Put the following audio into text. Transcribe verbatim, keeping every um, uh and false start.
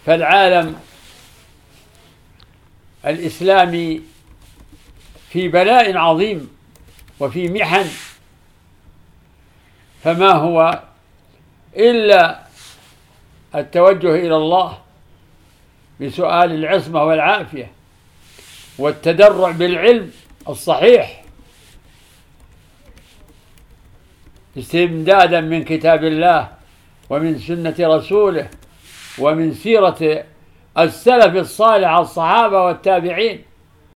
فالعالم الإسلامي في بلاء عظيم وفي محن، فما هو إلا التوجه إلى الله بسؤال العصمة والعافية والتدرع بالعلم الصحيح استمدادا من كتاب الله ومن سنة رسوله ومن سيرة السلف الصالح الصحابة والتابعين.